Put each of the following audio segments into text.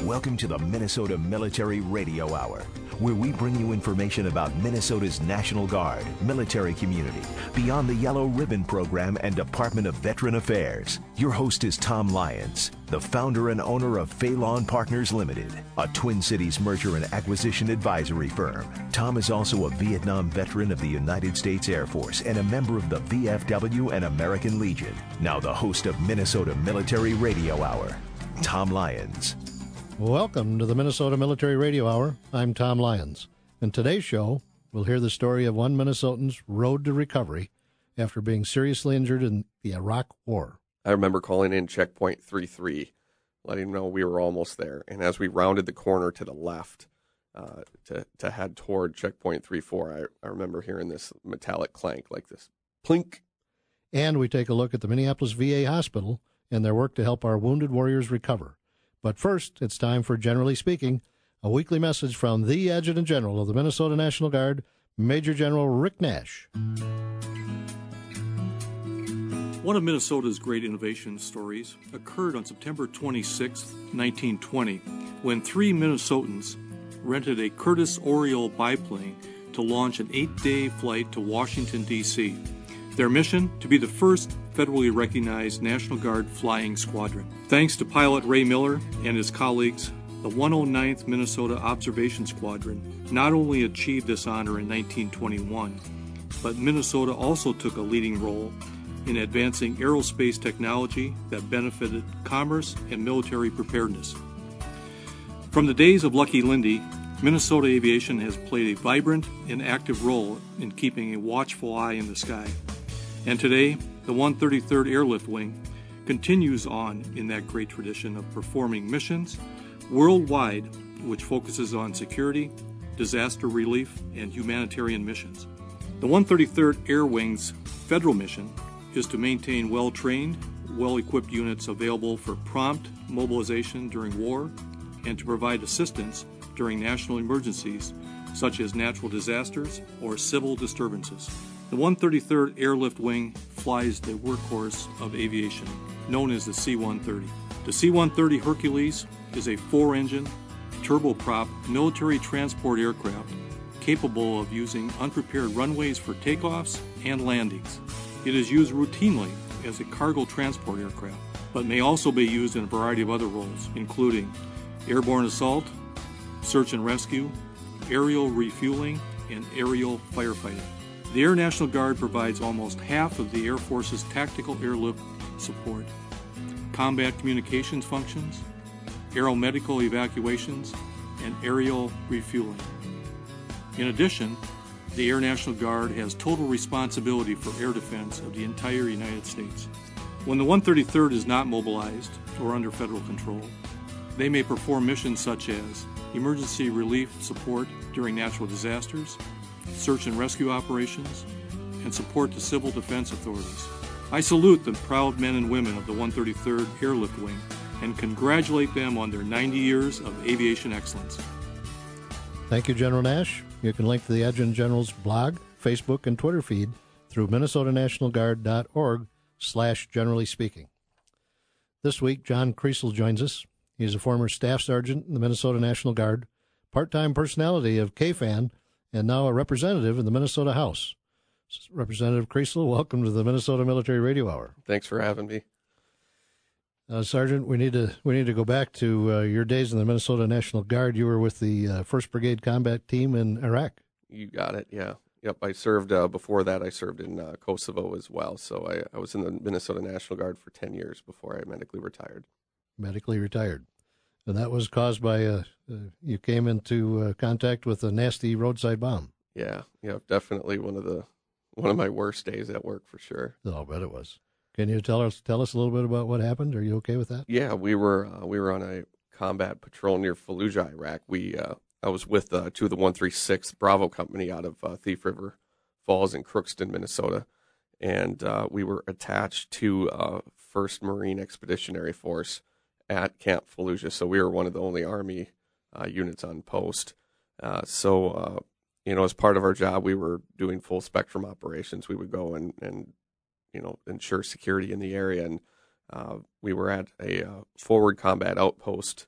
Welcome to the Minnesota Military Radio Hour, where we bring you information about Minnesota's National Guard, military community, Beyond the Yellow Ribbon program, and Department of Veteran Affairs. Your host is Tom Lyons, the founder and owner of Phelan Partners Limited, a Twin Cities merger and acquisition advisory firm. Tom is also a Vietnam veteran of the United States Air Force and a member of the VFW and American Legion. Now the host of Minnesota Military Radio Hour, Tom Lyons. Welcome to the Minnesota Military Radio Hour. I'm Tom Lyons. In today's show, we'll hear the story of one Minnesotan's road to recovery after being seriously injured in the Iraq War. I remember calling in checkpoint 33, letting them know we were almost there. And as we rounded the corner to the left to head toward checkpoint 34, I remember hearing this metallic clank, like this plink. And we take a look at the Minneapolis VA Hospital and their work to help our wounded warriors recover. But first, it's time for Generally Speaking, a weekly message from the Adjutant General of the Minnesota National Guard, Major General Rick Nash. One of Minnesota's great innovation stories occurred on September 26, 1920, when three Minnesotans rented a Curtiss Oriole biplane to launch an 8-day flight to Washington, D.C. Their mission, to be the first federally recognized National Guard flying squadron. Thanks to pilot Ray Miller and his colleagues, the 109th Minnesota Observation Squadron not only achieved this honor in 1921, but Minnesota also took a leading role in advancing aerospace technology that benefited commerce and military preparedness. From the days of Lucky Lindy, Minnesota aviation has played a vibrant and active role in keeping a watchful eye in the sky. And today, the 133rd Airlift Wing continues on in that great tradition of performing missions worldwide, which focuses on security, disaster relief, and humanitarian missions. The 133rd Air Wing's federal mission is to maintain well-trained, well-equipped units available for prompt mobilization during war and to provide assistance during national emergencies such as natural disasters or civil disturbances. The 133rd Airlift Wing flies the workhorse of aviation, known as the C-130. The C-130 Hercules is a 4-engine, turboprop military transport aircraft capable of using unprepared runways for takeoffs and landings. It is used routinely as a cargo transport aircraft, but may also be used in a variety of other roles, including airborne assault, search and rescue, aerial refueling, and aerial firefighting. The Air National Guard provides almost half of the Air Force's tactical airlift support, combat communications functions, aeromedical evacuations, and aerial refueling. In addition, the Air National Guard has total responsibility for air defense of the entire United States. When the 133rd is not mobilized or under federal control, they may perform missions such as emergency relief support during natural disasters, search and rescue operations, and support to civil defense authorities. I salute the proud men and women of the 133rd Airlift Wing and congratulate them on their 90 years of aviation excellence. Thank you, General Nash. You can link to the Adjutant General's blog, Facebook, and Twitter feed through minnesotanationalguard.org/generally speaking. This week, John Kriesel joins us. He's a former staff sergeant in the Minnesota National Guard, part-time personality of KFAN, and now a representative in the Minnesota House. Representative Kriesel, welcome to the Minnesota Military Radio Hour. Thanks for having me. Sergeant, we need to go back to your days in the Minnesota National Guard. You were with the 1st Brigade Combat Team in Iraq. You got it, yeah. Yep, I served, before that I served in Kosovo as well. So I was in the Minnesota National Guard for 10 years before I medically retired. And that was caused by, you came into contact with a nasty roadside bomb. Yeah, definitely one of my worst days at work for sure. Oh, I'll bet it was. Can you tell us a little bit about what happened? Are you okay with that? Yeah, we were on a combat patrol near Fallujah, Iraq. I was with two of the 136th Bravo Company out of Thief River Falls in Crookston, Minnesota, and we were attached to 1st Marine Expeditionary Force at Camp Fallujah. So we were one of the only Army units on post. So as part of our job, we were doing full spectrum operations. We would go and ensure security in the area. And we were at a forward combat outpost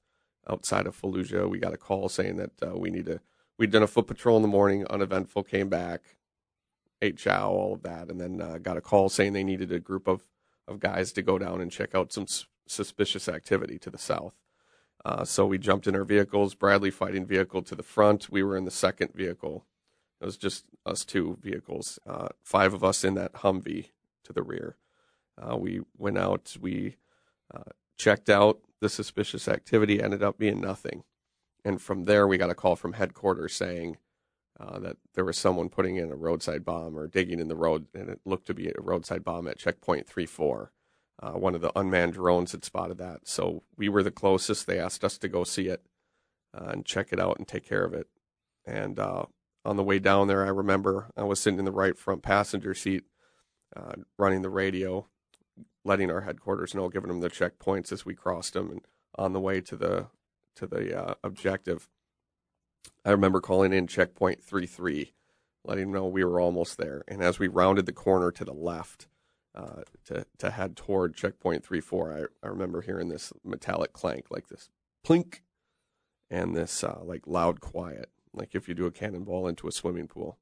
outside of Fallujah. We got a call saying that we'd done a foot patrol in the morning, uneventful, came back, ate chow, all of that, and then got a call saying they needed a group of guys to go down and check out some suspicious activity to the south. So we jumped in our vehicles, Bradley fighting vehicle to the front. We were in the second vehicle. It was just us two vehicles, 5 of us in that Humvee to the rear. We went out, we checked out the suspicious activity, ended up being nothing. And from there, we got a call from headquarters saying that there was someone putting in a roadside bomb or digging in the road, and it looked to be a roadside bomb at checkpoint 34. One of the unmanned drones had spotted that. So we were the closest. They asked us to go see it and check it out and take care of it. And on the way down there, I remember I was sitting in the right front passenger seat, running the radio, letting our headquarters know, giving them the checkpoints as we crossed them, and on the way to the objective. I remember calling in checkpoint 33, letting them know we were almost there. And as we rounded the corner to the left to head toward checkpoint 34, I remember hearing this metallic clank, like this plink, and this like loud quiet, like if you do a cannonball into a swimming pool.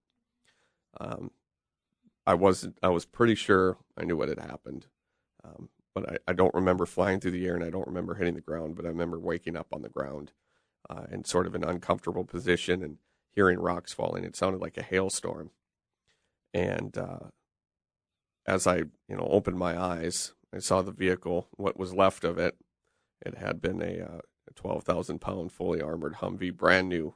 I was pretty sure I knew what had happened, but I don't remember flying through the air, and I don't remember hitting the ground, but I remember waking up on the ground in sort of an uncomfortable position and hearing rocks falling. It sounded like a hailstorm. And as I opened my eyes, I saw the vehicle, what was left of it. It had been a 12,000-pound fully armored Humvee, brand new.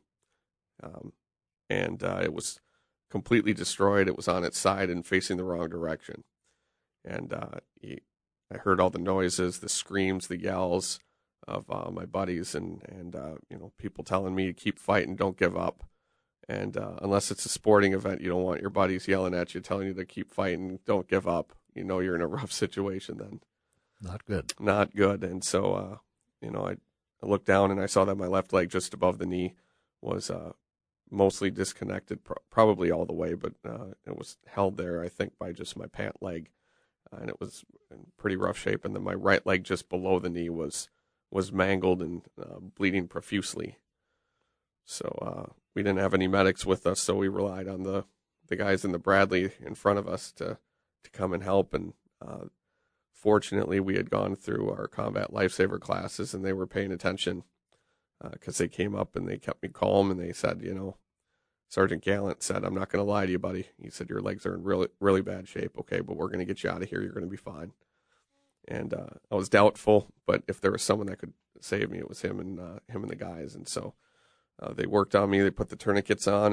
And it was completely destroyed. It was on its side and facing the wrong direction. And I heard all the noises, the screams, the yells of my buddies, and people telling me to keep fighting, don't give up. And unless it's a sporting event, you don't want your buddies yelling at you, telling you to keep fighting, don't give up. You're in a rough situation then. Not good. Not good. And so, I looked down and I saw that my left leg just above the knee was mostly disconnected, probably all the way, but it was held there, I think, by just my pant leg. And it was in pretty rough shape. And then my right leg just below the knee was mangled and bleeding profusely. So we didn't have any medics with us, so we relied on the guys in the Bradley in front of us to come and help. And fortunately, we had gone through our combat lifesaver classes, and they were paying attention because they came up and they kept me calm, and they said, Sergeant Gallant said, "I'm not going to lie to you, buddy." He said, "Your legs are in really, really bad shape, okay, but we're going to get you out of here. You're going to be fine." And I was doubtful, but if there was someone that could save me, it was him and the guys. And so they worked on me. They put the tourniquets on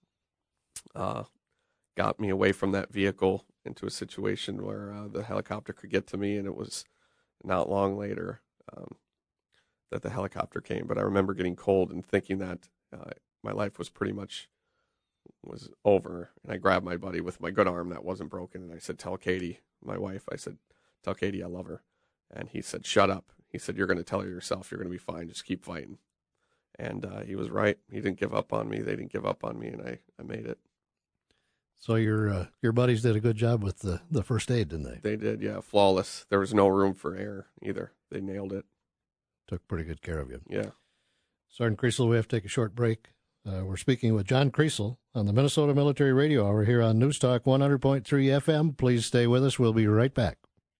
and got me away from that vehicle into a situation where the helicopter could get to me. And it was not long later that the helicopter came. But I remember getting cold and thinking that my life was pretty much was over. And I grabbed my buddy with my good arm that wasn't broken, and I said, "Tell Katie," my wife, I said, "Tell Katie I love her." And he said, "Shut up." He said, "You're going to tell her yourself. You're going to be fine. Just keep fighting." And he was right. He didn't give up on me. They didn't give up on me, and I made it. So your buddies did a good job with the first aid, didn't they? They did, yeah. Flawless. There was no room for error either. They nailed it. Took pretty good care of you. Yeah. Sergeant Kriesel, we have to take a short break. We're speaking with John Kriesel on the Minnesota Military Radio Hour here on News Talk 100.3 FM. Please stay with us. We'll be right back.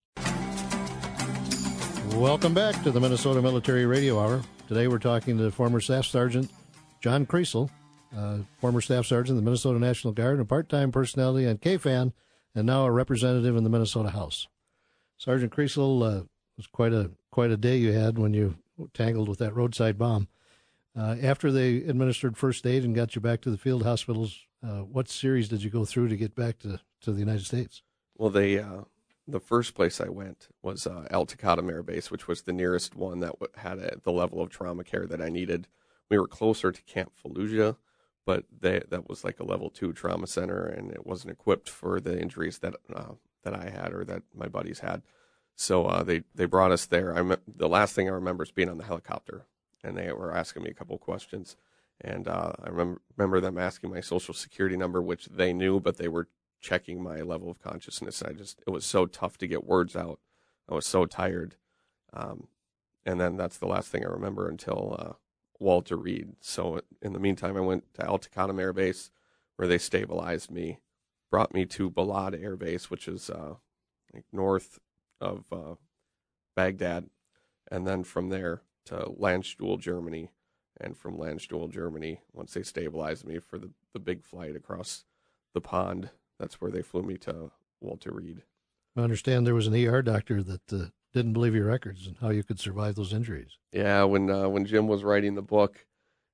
Welcome back to the Minnesota Military Radio Hour. Today we're talking to former Staff Sergeant John Kriesel, former Staff Sergeant in the Minnesota National Guard, a part-time personality on KFAN, and now a representative in the Minnesota House. Sergeant Kriesel, it was quite a day you had when you tangled with that roadside bomb. After they administered first aid and got you back to the field hospitals, what series did you go through to get back to the United States? Well, the first place I went was Al Taqaddum Air Base, which was the nearest one that had the level of trauma care that I needed. We were closer to Camp Fallujah, but that was like a level 2 trauma center, and it wasn't equipped for the injuries that I had or that my buddies had. So they brought us there. The last thing I remember is being on the helicopter, and they were asking me a couple of questions. And I remember them asking my social security number, which they knew, but they were checking my level of consciousness. It was so tough to get words out. I was so tired. and then that's the last thing I remember until Walter Reed. So in the meantime, I went to Al Taqaddum Air Base, where they stabilized me, brought me to Balad Air Base, which is like north of Baghdad, and then from there to Landstuhl, Germany, and from Landstuhl, Germany, once they stabilized me for the big flight across the pond, that's where they flew me to Walter Reed. I understand there was an ER doctor that didn't believe your records and how you could survive those injuries. Yeah, when Jim was writing the book,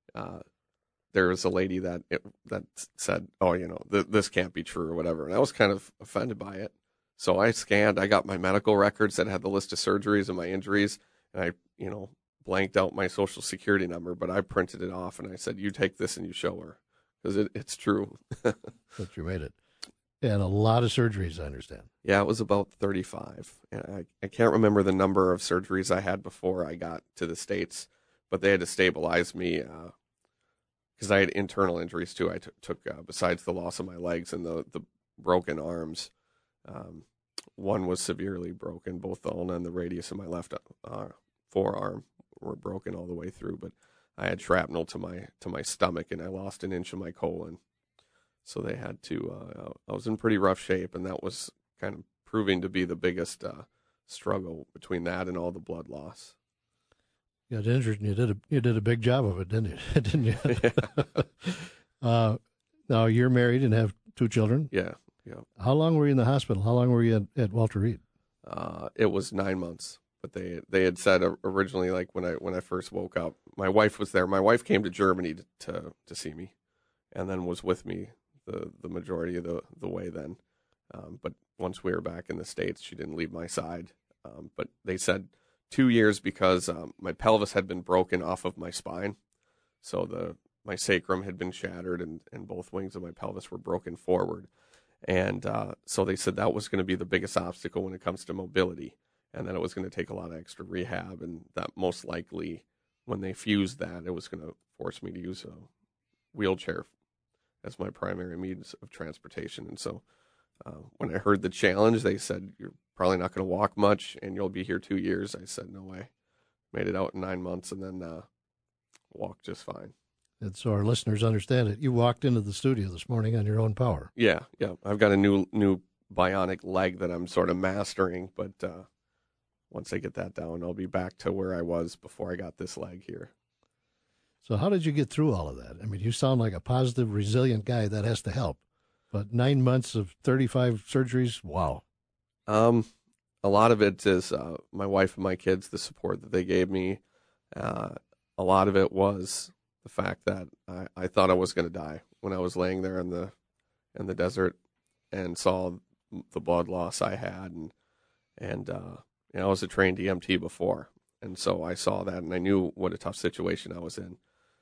there was a lady that said, "Oh, this can't be true," or whatever, and I was kind of offended by it. So I got my medical records that had the list of surgeries and my injuries, and I, blanked out my social security number, but I printed it off and I said, "You take this and you show her," because it's true. But you made it. And a lot of surgeries, I understand. Yeah, it was about 35. And I can't remember the number of surgeries I had before I got to the States, but they had to stabilize me because I had internal injuries too. I took besides the loss of my legs and the broken arms, one was severely broken. Both the ulna and the radius of my left forearm were broken all the way through, but I had shrapnel to my stomach, and I lost an inch of my colon. So they had to, I was in pretty rough shape, and that was kind of proving to be the biggest struggle between that and all the blood loss. You got injured, and you did a big job of it, didn't you? Didn't you? Yeah. Now you're married and have 2 children. Yeah. How long were you in the hospital? How long were you at Walter Reed? It was 9 months, but they had said originally, like when I first woke up, my wife was there. My wife came to Germany to see me, and then was with me the majority of the way then. But once we were back in the States, she didn't leave my side. But they said 2 years because my pelvis had been broken off of my spine. So my sacrum had been shattered and both wings of my pelvis were broken forward. And so they said that was going to be the biggest obstacle when it comes to mobility. And then it was going to take a lot of extra rehab, and that most likely when they fused that, it was going to force me to use a wheelchair as my primary means of transportation. And so when I heard the challenge, they said, "You're probably not going to walk much and you'll be here 2 years." I said, "No way." Made it out in 9 months and then walked just fine. And so our listeners understand it. You walked into the studio this morning on your own power. Yeah. I've got a new bionic leg that I'm sort of mastering, but once I get that down, I'll be back to where I was before I got this leg here. So how did you get through all of that? I mean, you sound like a positive, resilient guy. That has to help. But 9 months of 35 surgeries, wow. A lot of it is my wife and my kids, the support that they gave me. A lot of it was the fact that I thought I was going to die when I was laying there in the desert and saw the blood loss I had, and I was a trained EMT before, and so I saw that and I knew what a tough situation I was in.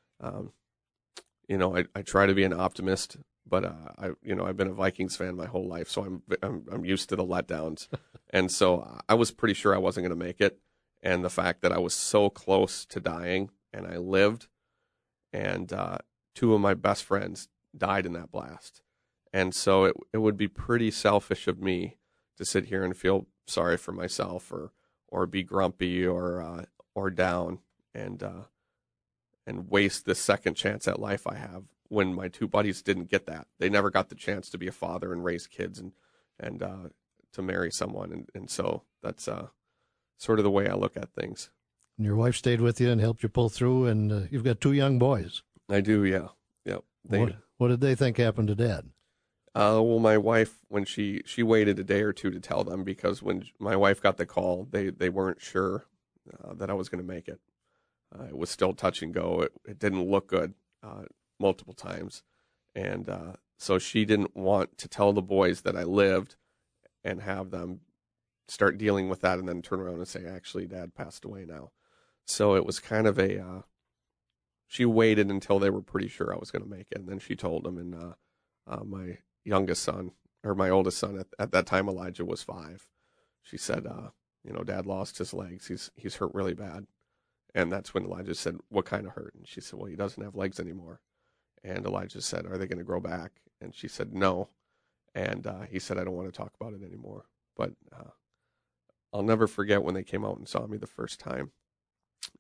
I try to be an optimist, but I've been a Vikings fan my whole life, so I'm used to the letdowns, and so I was pretty sure I wasn't going to make it, and the fact that I was so close to dying and I lived. And 2 of my best friends died in that blast. And so it would be pretty selfish of me to sit here and feel sorry for myself or be grumpy or down and waste this second chance at life I have when my 2 buddies didn't get that. They never got the chance to be a father and raise kids and to marry someone. And so that's sort of the way I look at things. And your wife stayed with you and helped you pull through, and you've got 2 young boys. I do, yeah. What did they think happened to Dad? Well, my wife, when she waited a day or 2 to tell them, because when my wife got the call, they weren't sure that I was going to make it. It was still touch and go. It didn't look good multiple times. And so she didn't want to tell the boys that I lived and have them start dealing with that and then turn around and say, "Actually, Dad passed away now." So it was kind of she waited until they were pretty sure I was going to make it. And then she told them, and my youngest son, or my oldest son at that time, Elijah, was 5. She said, "Dad lost his legs. He's hurt really bad." And that's when Elijah said, "What kind of hurt?" And she said, "Well, he doesn't have legs anymore." And Elijah said, "Are they going to grow back?" And she said, "No." And he said, "I don't want to talk about it anymore." But I'll never forget when they came out and saw me the first time.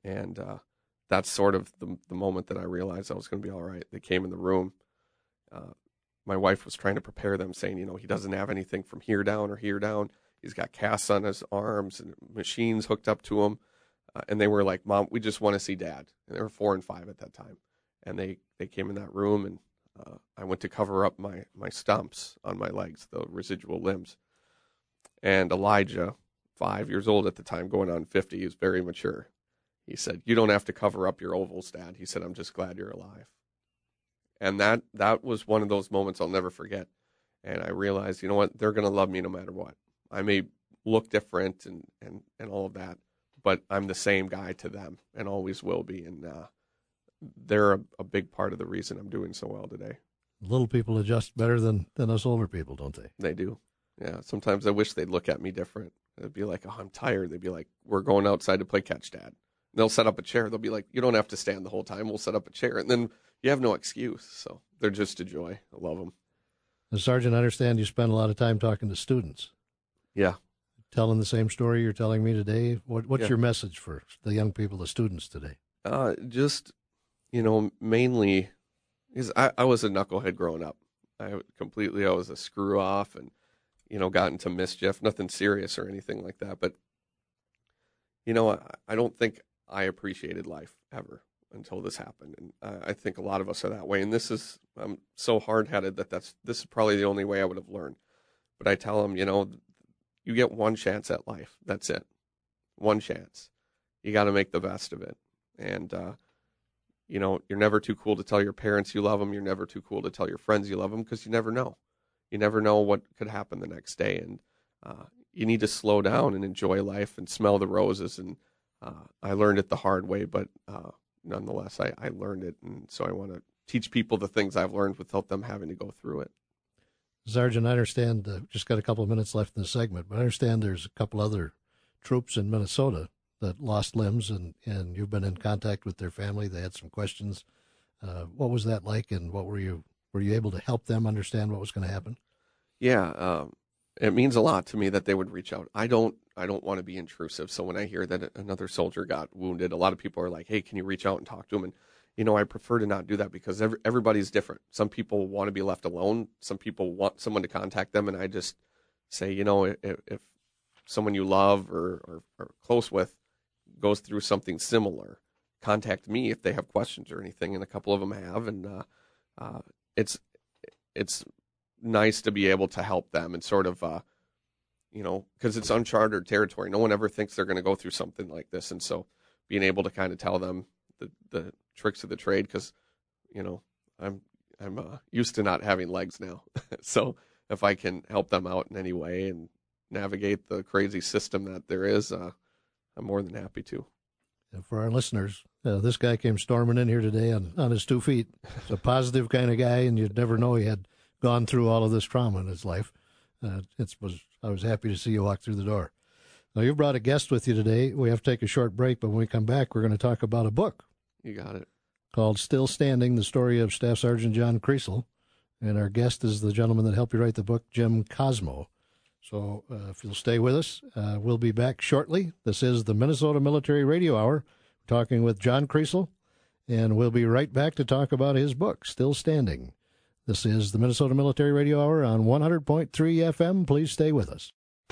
And that's sort of the moment that I realized I was going to be all right. They came in the room. My wife was trying to prepare them, saying, he doesn't have anything from here down or here down. He's got casts on his arms and machines hooked up to him. And they were like, Mom, we just want to see Dad. And they were 4 and 5 at that time. And they came in that room, and I went to cover up my stumps on my legs, the residual limbs. And Elijah, 5 years old at the time, going on 50, he was very mature. He said, you don't have to cover up your ovals, Dad. He said, I'm just glad you're alive. And that was one of those moments I'll never forget. And I realized, you know what, they're going to love me no matter what. I may look different and all of that, but I'm the same guy to them and always will be. And they're a big part of the reason I'm doing so well today. Little people adjust better than us older people, don't they? They do. Yeah. Sometimes I wish they'd look at me different. It'd be like, oh, I'm tired. They'd be like, we're going outside to play catch, Dad. And they'll set up a chair. They'll be like, you don't have to stand the whole time. We'll set up a chair. And then you have no excuse. So they're just a joy. I love them. And Sergeant, I understand you spend a lot of time talking to students. Yeah. Telling the same story you're telling me today. What's your message for the young people, the students today? Just, mainly, because I was a knucklehead growing up. I was a screw off and, got into mischief, nothing serious or anything like that. But, I don't think I appreciated life ever until this happened. And I think a lot of us are that way. And I'm so hard-headed that this is probably the only way I would have learned. But I tell them, you get one chance at life. That's it. One chance. You got to make the best of it. And, you're never too cool to tell your parents you love them. You're never too cool to tell your friends you love them because you never know. You never know what could happen the next day. And you need to slow down and enjoy life and smell the roses. And I learned it the hard way, but nonetheless, I learned it. And so I want to teach people the things I've learned without them having to go through it. Sergeant, I understand, just got a couple of minutes left in the segment, but I understand there's a couple other troops in Minnesota that lost limbs, and you've been in contact with their family. They had some questions. What was that like, and what were you able to help them understand what was going to happen? Yeah, it means a lot to me that they would reach out. I don't want to be intrusive, so when I hear that another soldier got wounded, a lot of people are like, hey, can you reach out and talk to him? And I prefer to not do that because everybody's different. Some people want to be left alone. Some people want someone to contact them. And I just say, if someone you love or are close with goes through something similar, contact me if they have questions or anything. And a couple of them have. And it's nice to be able to help them and sort of, because it's uncharted territory. No one ever thinks they're going to go through something like this. And so being able to kind of tell them the tricks of the trade, because I'm used to not having legs now. So if I can help them out in any way and navigate the crazy system that there is, I'm more than happy to. And for our listeners, this guy came storming in here today on his 2 feet. He's a positive kind of guy, and you'd never know he had gone through all of this trauma in his life. I was happy to see you walk through the door. Now, you've brought a guest with you today. We have to take a short break, but when we come back, we're going to talk about a book. You got it. Called Still Standing, the story of Staff Sergeant John Kriesel. And our guest is the gentleman that helped you write the book, Jim Cosmo. So if you'll stay with us, we'll be back shortly. This is the Minnesota Military Radio Hour. We're talking with John Kriesel, and we'll be right back to talk about his book, Still Standing. This is the Minnesota Military Radio Hour on 100.3 FM. Please stay with us.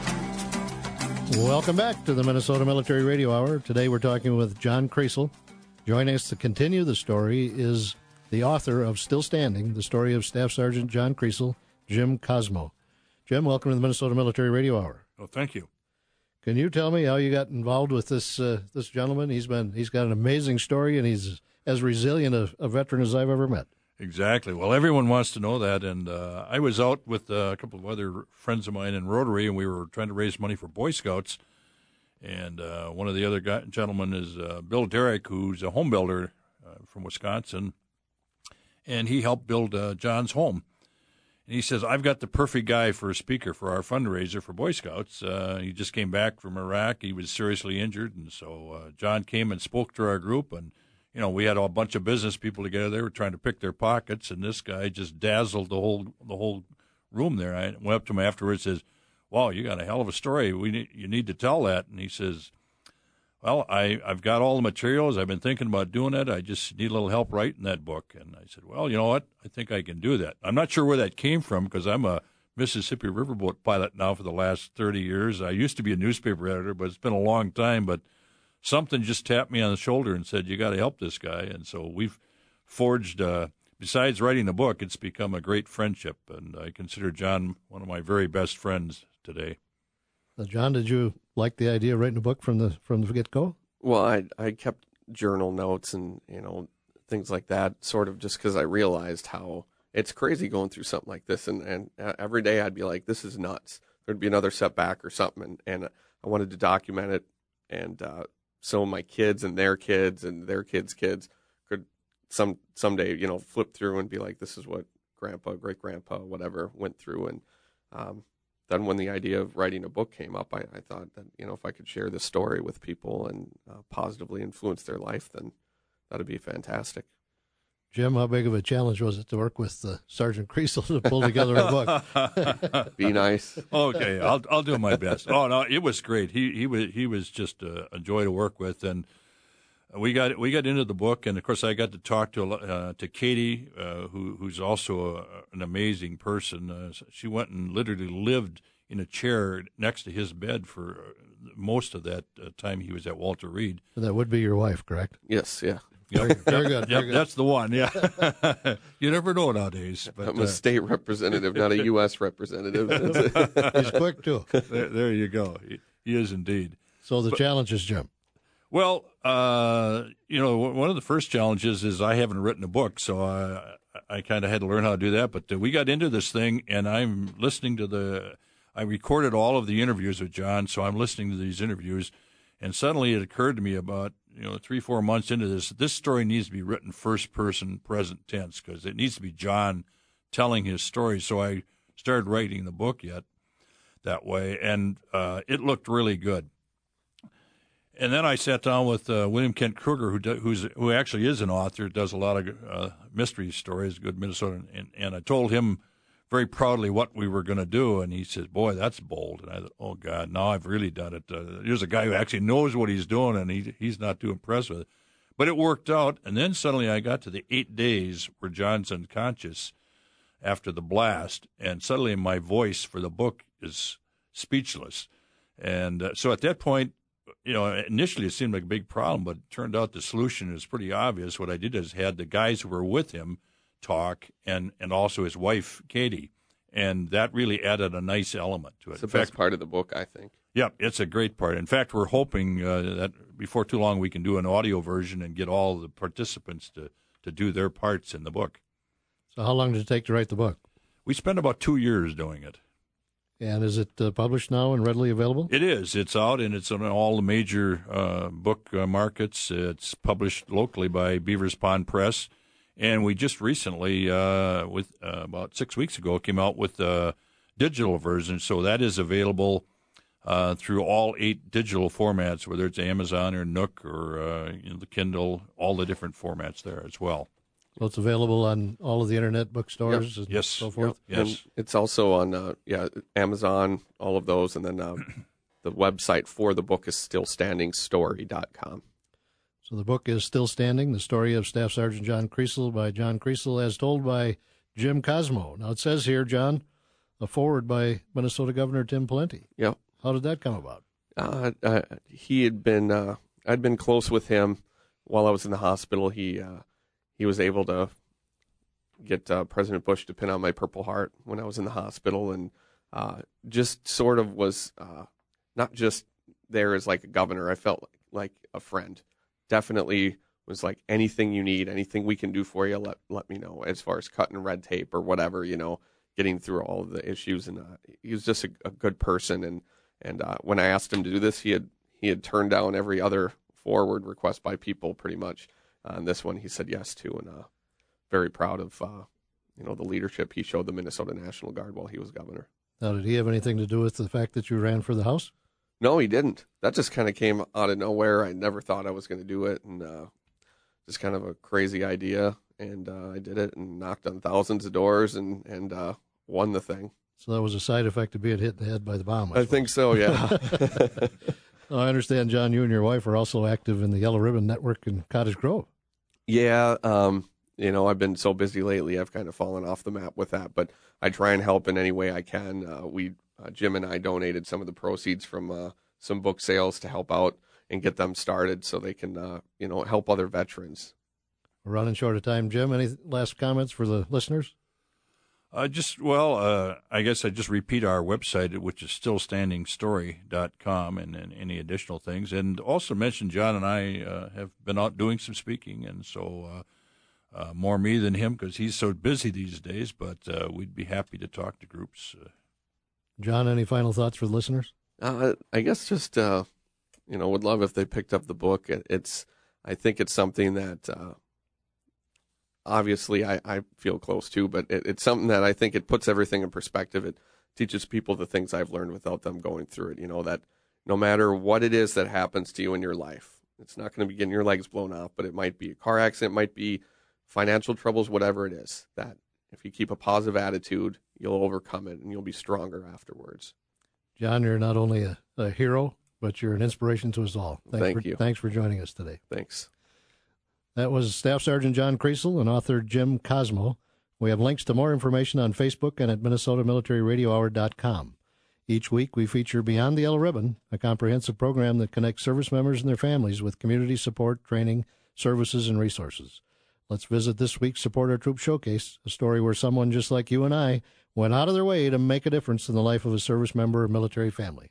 Welcome back to the Minnesota Military Radio Hour. Today we're talking with John Kriesel. Joining us to continue the story is the author of Still Standing, the story of Staff Sergeant John Kriesel, Jim Cosmo. Jim, welcome to the Minnesota Military Radio Hour. Oh, thank you. Can you tell me how you got involved with this gentleman? He's got an amazing story, and he's as resilient a veteran as I've ever met. Exactly. Well, everyone wants to know that, and I was out with a couple of other friends of mine in Rotary, and we were trying to raise money for Boy Scouts. And one of the other gentlemen is Bill Derrick, who's a home builder from Wisconsin, and he helped build John's home. And he says, I've got the perfect guy for a speaker for our fundraiser for Boy Scouts. He just came back from Iraq. He was seriously injured, and so John came and spoke to our group, and we had a bunch of business people together. They were trying to pick their pockets, and this guy just dazzled the whole room there. I went up to him afterwards and says, wow, you got a hell of a story. You need to tell that. And he says, well, I've got all the materials. I've been thinking about doing it. I just need a little help writing that book. And I said, well, you know what? I think I can do that. I'm not sure where that came from because I'm a Mississippi riverboat pilot now for the last 30 years. I used to be a newspaper editor, but it's been a long time. But something just tapped me on the shoulder and said, you got to help this guy. And so we've forged, besides writing the book, it's become a great friendship. And I consider John one of my very best friends today. John, did you like the idea of writing a book from the get-go? Well, I kept journal notes and, things like that, sort of just because I realized how it's crazy going through something like this. And every day I'd be like, this is nuts. There'd be another setback or something. And I wanted to document it. And so my kids and their kids could someday, flip through and be like, this is what grandpa, great-grandpa, whatever went through. And then when the idea of writing a book came up, I thought that, if I could share this story with people and positively influence their life, then that'd be fantastic. Jim, how big of a challenge was it to work with Sergeant Kriesel to pull together a book? Be nice. Okay, I'll do my best. Oh no, it was great. He was just a joy to work with, and we got into the book, and of course I got to talk to Katie, who's also an amazing person. She went and literally lived in a chair next to his bed for most of that time he was at Walter Reed. That would be your wife, correct? Yes, yeah. Yep. Very good. Yep, that's the one, yeah. You never know nowadays. But, I'm a state representative, not a U.S. representative. He's quick, too. There you go. He is indeed. So the challenge is, Jim? Well, one of the first challenges is I haven't written a book, so I kind of had to learn how to do that. But we got into this thing, and I'm listening to I recorded all of the interviews with John, so I'm listening to these interviews, and suddenly it occurred to me about 3-4 months into this story needs to be written first person present tense because it needs to be John telling his story. So I started writing the book that way, and it looked really good. And then I sat down with William Kent Kruger, who actually is an author, does a lot of mystery stories, good Minnesotan, and I told him very proudly what we were going to do, and he said, boy, that's bold. And I thought, oh, God, now I've really done it. Here's a guy who actually knows what he's doing, and he's not too impressed with it. But it worked out, and then suddenly I got to the 8 days where John's unconscious after the blast, and suddenly my voice for the book is speechless. And so at that point, initially it seemed like a big problem, but it turned out the solution is pretty obvious. What I did is had the guys who were with him talk, and also his wife, Katie, and that really added a nice element to it. It's the best part of the book, I think. Yeah, it's a great part. In fact, we're hoping that before too long we can do an audio version and get all the participants to do their parts in the book. So how long did it take to write the book? We spent about 2 years doing it. And is it published now and readily available? It is. It's out, and it's on all the major book markets. It's published locally by Beavers Pond Press. And we just recently, about 6 weeks ago, came out with a digital version. So that is available through all 8 digital formats, whether it's Amazon or Nook or the Kindle, all the different formats there as well. So it's available on all of the internet bookstores and yes. so forth? Yep. Yes. And it's also on Amazon, all of those, and then the website for the book is stillstandingstory.com. So the book is Still Standing, the story of Staff Sergeant John Kriesel by John Kriesel, as told by Jim Cosmo. Now it says here, John, a foreword by Minnesota Governor Tim Pawlenty. Yep. How did that come about? He had been, I'd been close with him while I was in the hospital. He was able to get President Bush to pin on my Purple Heart when I was in the hospital, and just sort of was not just there as like a governor. I felt like a friend. Definitely was like, anything you need, anything we can do for you, let me know, as far as cutting red tape or whatever, getting through all of the issues. And he was just a good person. And when I asked him to do this, he had turned down every other forward request by people pretty much. And this one he said yes to, and very proud of the leadership he showed the Minnesota National Guard while he was governor. Now, did he have anything to do with the fact that you ran for the House? No, he didn't. That just kind of came out of nowhere. I never thought I was going to do it, and just kind of a crazy idea. And I did it and knocked on thousands of doors and won the thing. So that was a side effect of being hit in the head by the bomb. I think so, yeah. Oh, I understand, John, you and your wife are also active in the Yellow Ribbon Network in Cottage Grove. Yeah, I've been so busy lately, I've kind of fallen off the map with that, but I try and help in any way I can. Jim and I donated some of the proceeds from some book sales to help out and get them started so they can, help other veterans. We're running short of time. Jim, any last comments for the listeners? I guess I just repeat our website, which is stillstandingstory.com, and any additional things. And also mention John and I have been out doing some speaking, and so more me than him because he's so busy these days, but we'd be happy to talk to groups. John, any final thoughts for the listeners? I guess just, would love if they picked up the book. I think it's something that obviously I feel close to, but it's something that I think it puts everything in perspective. It teaches people the things I've learned without them going through it, that no matter what it is that happens to you in your life, it's not going to be getting your legs blown off, but it might be a car accident, it might be financial troubles, whatever it is, that if you keep a positive attitude, you'll overcome it and you'll be stronger afterwards. John, you're not only a hero, but you're an inspiration to us all. Thank you. Thanks for joining us today. Thanks. That was Staff Sergeant John Kriesel and author Jim Cosmo. We have links to more information on Facebook and at MinnesotaMilitaryRadioHour.com. Each week we feature Beyond the Yellow Ribbon, a comprehensive program that connects service members and their families with community support, training, services, and resources. Let's visit this week's Support Our Troops Showcase, a story where someone just like you and I went out of their way to make a difference in the life of a service member or military family.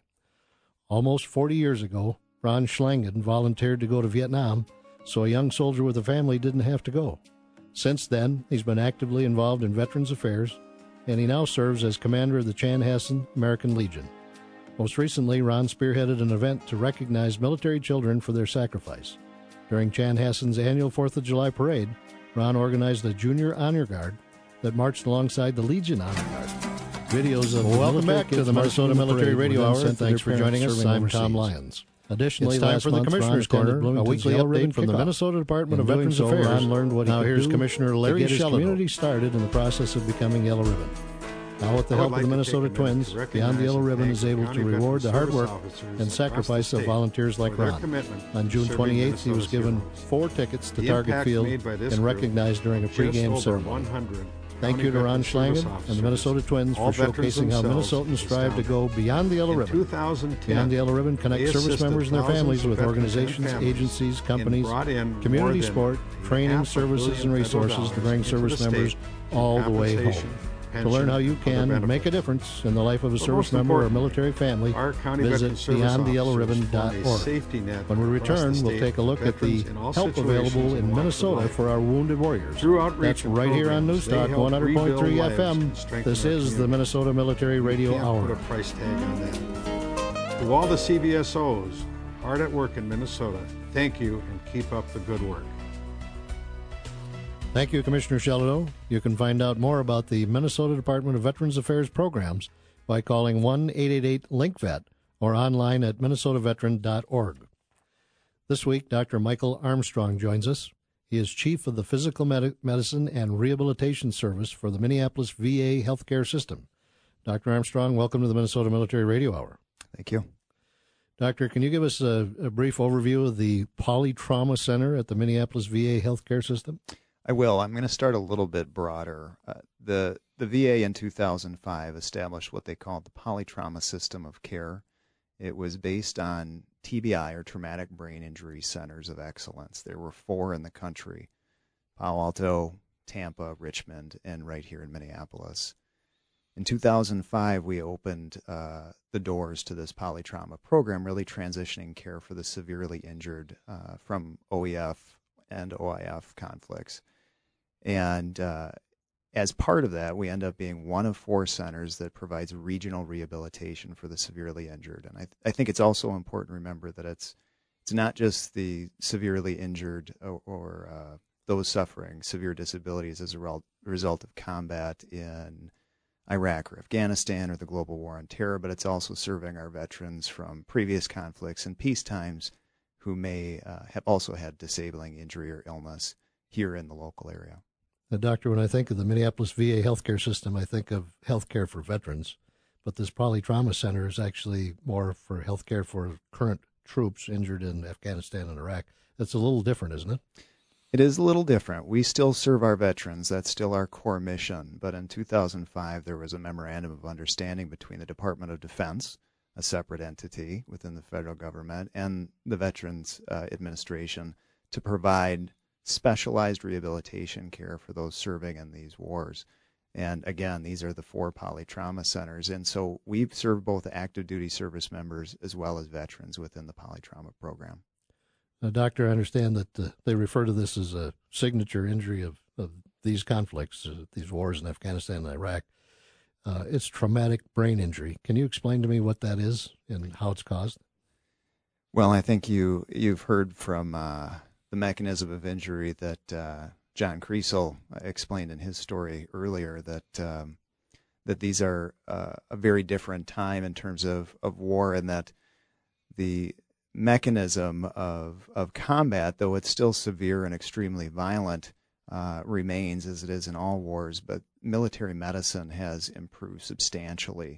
Almost 40 years ago, Ron Schlangen volunteered to go to Vietnam, so a young soldier with a family didn't have to go. Since then, he's been actively involved in Veterans Affairs, and he now serves as commander of the Chanhassen American Legion. Most recently, Ron spearheaded an event to recognize military children for their sacrifice. During Chanhassen's annual 4th of July parade, Ron organized a junior honor guard that marched alongside the Legion honor guard. Videos of welcome back to the Minnesota Military Radio Hour. Thanks for joining us. I'm Tom Lyons. Additionally, last for the Commissioner's Corner, a weekly update from the Minnesota Department of Veterans Affairs. Ron learned what now here's Commissioner Larry Shelley community started in the process of becoming Yellow Ribbon. Now, with the help of the Minnesota Twins, Beyond the Yellow Ribbon is able to reward the hard work and sacrifice of volunteers like Ron. On June 28th, he was given 4 tickets to Target Field and recognized during a pregame ceremony. Thank you to Ron Schlangen and the Minnesota Twins for showcasing how Minnesotans strive to go beyond the Yellow Ribbon. Beyond the Yellow Ribbon connects service members and their families with organizations, agencies, companies, community support, training, services, and resources to bring service members all the way home. To learn how you can make a difference in the life of a service member or military family, visit beyondtheyellowribbon.org. When we return, we'll take a look at the help available in Minnesota for our wounded warriors. That's right here on News Talk 100.3 FM. This is the Minnesota Military Radio Hour. Put a price tag on that. To all the CVSOs hard at work in Minnesota, thank you and keep up the good work. Thank you, Commissioner Shelledo. You can find out more about the Minnesota Department of Veterans Affairs programs by calling 1-888-LINK-VET or online at minnesotaveteran.org. This week, Dr. Michael Armstrong joins us. He is Chief of the Physical Medicine and Rehabilitation Service for the Minneapolis VA Healthcare System. Dr. Armstrong, welcome to the Minnesota Military Radio Hour. Thank you. Doctor, can you give us a brief overview of the Polytrauma Center at the Minneapolis VA Healthcare System? I will. I'm going to start a little bit broader. The VA in 2005 established what they called the Polytrauma System of Care. It was based on TBI, or Traumatic Brain Injury Centers of Excellence. There were 4 in the country: Palo Alto, Tampa, Richmond, and right here in Minneapolis. In 2005, we opened the doors to this polytrauma program, really transitioning care for the severely injured from OEF and OIF conflicts. And as part of that, we end up being one of 4 centers that provides regional rehabilitation for the severely injured. And I think it's also important to remember that it's not just the severely injured or those suffering severe disabilities as a result of combat in Iraq or Afghanistan or the global war on terror, but it's also serving our veterans from previous conflicts and peace times who may have also had disabling injury or illness here in the local area. Doctor, when I think of the Minneapolis VA healthcare system, I think of healthcare for veterans, but this Polytrauma Center is actually more for healthcare for current troops injured in Afghanistan and Iraq. That's a little different, isn't it? It is a little different. We still serve our veterans. That's still our core mission. But in 2005, there was a memorandum of understanding between the Department of Defense, a separate entity within the federal government, and the Veterans Administration to provide specialized rehabilitation care for those serving in these wars. And again, these are the 4 polytrauma centers. And so we serve both active duty service members as well as veterans within the polytrauma program. Now, Doctor, I understand that they refer to this as a signature injury of these conflicts, these wars in Afghanistan and Iraq. It's traumatic brain injury. Can you explain to me what that is and how it's caused? Well, I think you've heard from the mechanism of injury that John Kriesel explained in his story earlier, that these are a very different time in terms of war, and that the mechanism of combat, though it's still severe and extremely violent, remains as it is in all wars, but military medicine has improved substantially.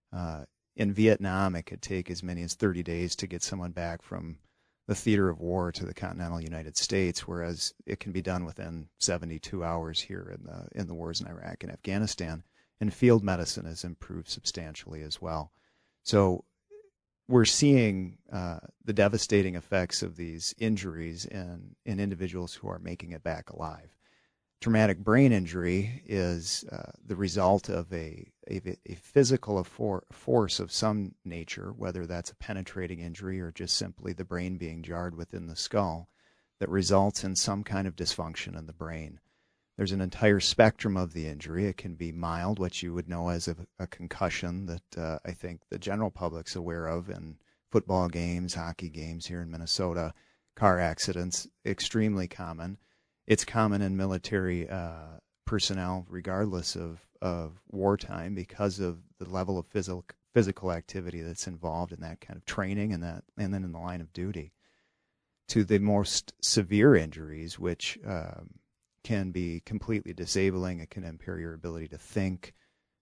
In Vietnam, it could take as many as 30 days to get someone back from the theater of war to the continental United States, whereas it can be done within 72 hours here in the wars in Iraq and Afghanistan. And field medicine has improved substantially as well. So we're seeing the devastating effects of these injuries in individuals who are making it back alive. Traumatic brain injury is the result of a physical force of some nature, whether that's a penetrating injury or just simply the brain being jarred within the skull, that results in some kind of dysfunction in the brain. There's an entire spectrum of the injury. It can be mild, what you would know as a concussion that I think the general public's aware of in football games, hockey games here in Minnesota, car accidents, extremely common. It's common in military personnel regardless of wartime because of the level of physical activity that's involved in that kind of training and then in the line of duty. To the most severe injuries, which can be completely disabling. It can impair your ability to think,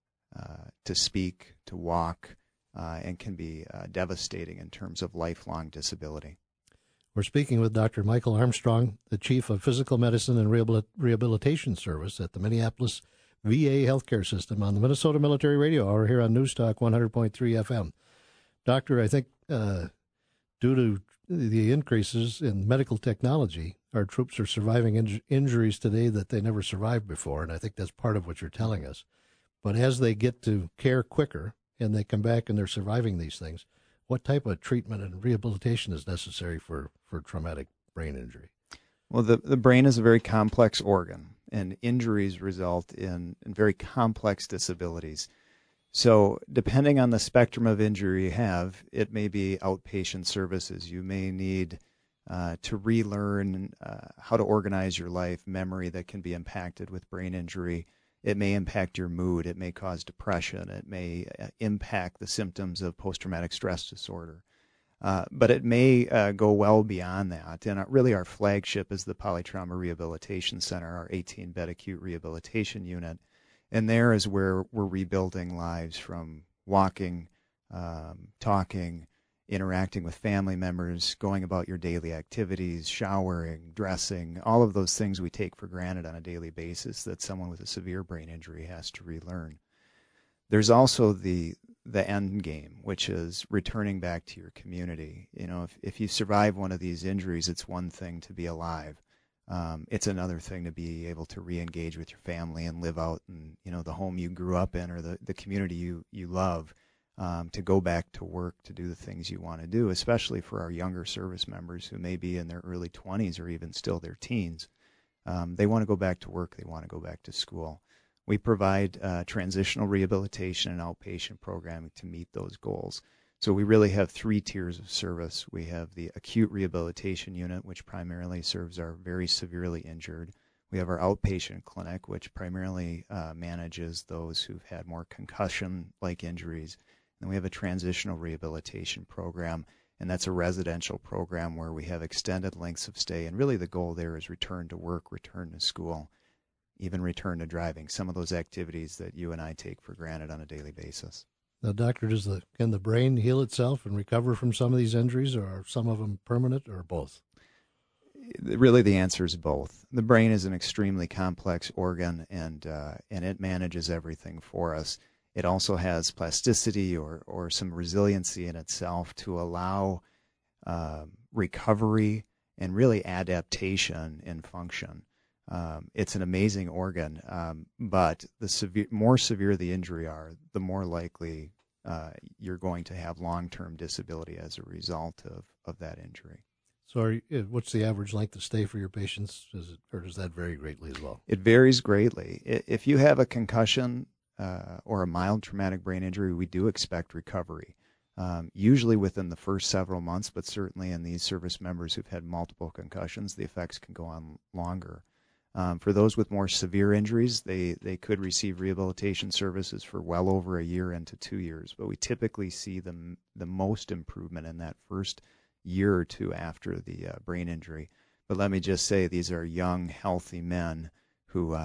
to speak, to walk, and can be devastating in terms of lifelong disability. We're speaking with Dr. Michael Armstrong, the Chief of Physical Medicine and Rehabilitation Service at the Minneapolis VA Healthcare System on the Minnesota Military Radio Hour here on News Talk 100.3 FM. Doctor, I think due to the increases in medical technology, our troops are surviving injuries today that they never survived before, and I think that's part of what you're telling us. But as they get to care quicker and they come back and they're surviving these things, what type of treatment and rehabilitation is necessary for traumatic brain injury? Well, the brain is a very complex organ, and injuries result in very complex disabilities. So depending on the spectrum of injury you have, it may be outpatient services. You may need to relearn how to organize your life, memory that can be impacted with brain injury. It may impact your mood. It may cause depression. It may impact the symptoms of post-traumatic stress disorder. But it may go well beyond that. And really our flagship is the Polytrauma Rehabilitation Center, our 18-bed acute rehabilitation unit. And there is where we're rebuilding lives from walking, talking, interacting with family members, going about your daily activities, showering, dressing, all of those things we take for granted on a daily basis that someone with a severe brain injury has to relearn. There's also the end game, which is returning back to your community. You know, if you survive one of these injuries, it's one thing to be alive. It's another thing to be able to re-engage with your family and live out in, you know, the home you grew up in or the community you love, to go back to work, to do the things you want to do, especially for our younger service members who may be in their early 20s or even still their teens. They want to go back to work. They want to go back to school. We provide transitional rehabilitation and outpatient programming to meet those goals. So we really have 3 tiers of service. We have the acute rehabilitation unit, which primarily serves our very severely injured. We have our outpatient clinic, which primarily manages those who've had more concussion-like injuries. And we have a transitional rehabilitation program, and that's a residential program where we have extended lengths of stay. And really the goal there is return to work, return to school, even return to driving, some of those activities that you and I take for granted on a daily basis. Now, doctor, can the brain heal itself and recover from some of these injuries, or are some of them permanent, or both? Really, the answer is both. The brain is an extremely complex organ, and it manages everything for us. It also has plasticity or some resiliency in itself to allow recovery and really adaptation in function. It's an amazing organ, but the more severe the injury are, the more likely you're going to have long-term disability as a result of that injury. So what's the average length of stay for your patients, or does that vary greatly as well? It varies greatly. If you have a concussion or a mild traumatic brain injury, we do expect recovery, usually within the first several months, but certainly in these service members who've had multiple concussions, the effects can go on longer. For those with more severe injuries, they could receive rehabilitation services for well over a year into 2 years, but we typically see the most improvement in that first year or two after the brain injury. But let me just say, these are young, healthy men who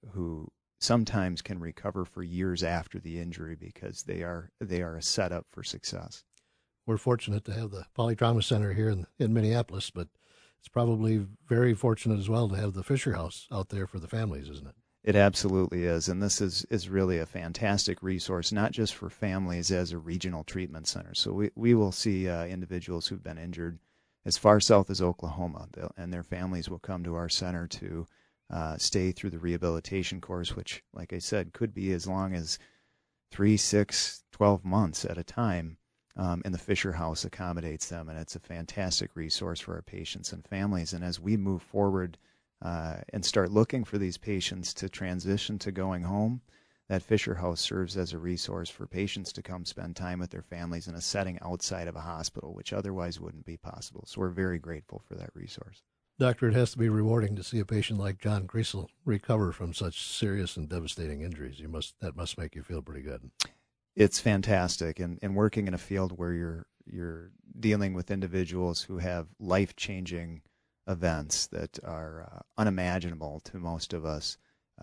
sometimes can recover for years after the injury because they are a setup for success. We're fortunate to have the Polytrauma Center here in Minneapolis, but it's probably very fortunate as well to have the Fisher House out there for the families, isn't it? It absolutely is, and this is really a fantastic resource, not just for families as a regional treatment center. So we will see individuals who've been injured as far south as Oklahoma, and their families will come to our center to stay through the rehabilitation course, which, like I said, could be as long as 3, 6, 12 months at a time. And the Fisher House accommodates them, and it's a fantastic resource for our patients and families. And as we move forward and start looking for these patients to transition to going home, that Fisher House serves as a resource for patients to come spend time with their families in a setting outside of a hospital, which otherwise wouldn't be possible. So we're very grateful for that resource. Doctor, it has to be rewarding to see a patient like John Kriesel recover from such serious and devastating injuries. That must make you feel pretty good. It's fantastic, and working in a field where you're dealing with individuals who have life-changing events that are unimaginable to most of us.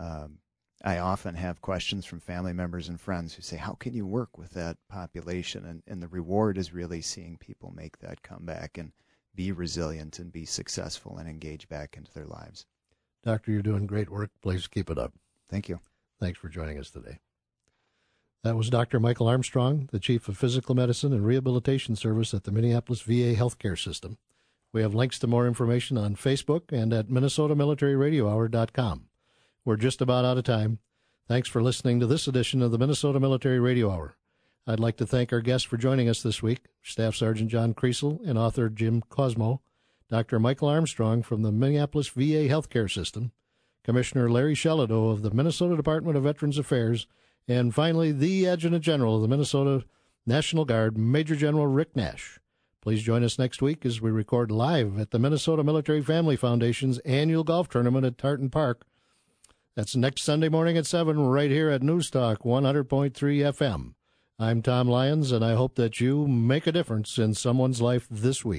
I often have questions from family members and friends who say, how can you work with that population? And the reward is really seeing people make that comeback and be resilient and be successful and engage back into their lives. Doctor, you're doing great work. Please keep it up. Thank you. Thanks for joining us today. That was Dr. Michael Armstrong, the Chief of Physical Medicine and Rehabilitation Service at the Minneapolis VA Healthcare System. We have links to more information on Facebook and at MinnesotaMilitaryRadioHour.com. We're just about out of time. Thanks for listening to this edition of the Minnesota Military Radio Hour. I'd like to thank our guests for joining us this week, Staff Sergeant John Kriesel and author Jim Cosmo, Dr. Michael Armstrong from the Minneapolis VA Healthcare System, Commissioner Larry Sheladow of the Minnesota Department of Veterans Affairs, and finally, the Adjutant General of the Minnesota National Guard, Major General Rick Nash. Please join us next week as we record live at the Minnesota Military Family Foundation's annual golf tournament at Tartan Park. That's next Sunday morning at 7 right here at News Talk 100.3 FM. I'm Tom Lyons, and I hope that you make a difference in someone's life this week.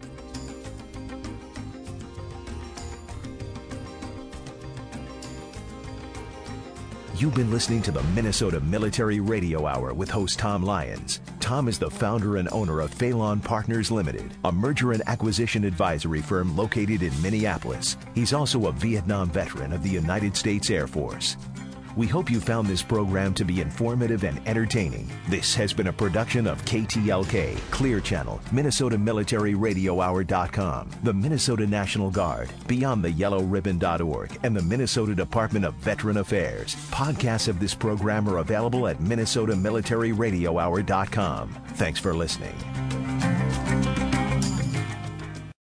You've been listening to the Minnesota Military Radio Hour with host Tom Lyons. Tom is the founder and owner of Phelan Partners Limited, a merger and acquisition advisory firm located in Minneapolis. He's also a Vietnam veteran of the United States Air Force. We hope you found this program to be informative and entertaining. This has been a production of KTLK, Clear Channel, MinnesotaMilitaryRadioHour.com, the Minnesota National Guard, BeyondTheYellowRibbon.org, and the Minnesota Department of Veteran Affairs. Podcasts of this program are available at MinnesotaMilitaryRadioHour.com. Thanks for listening.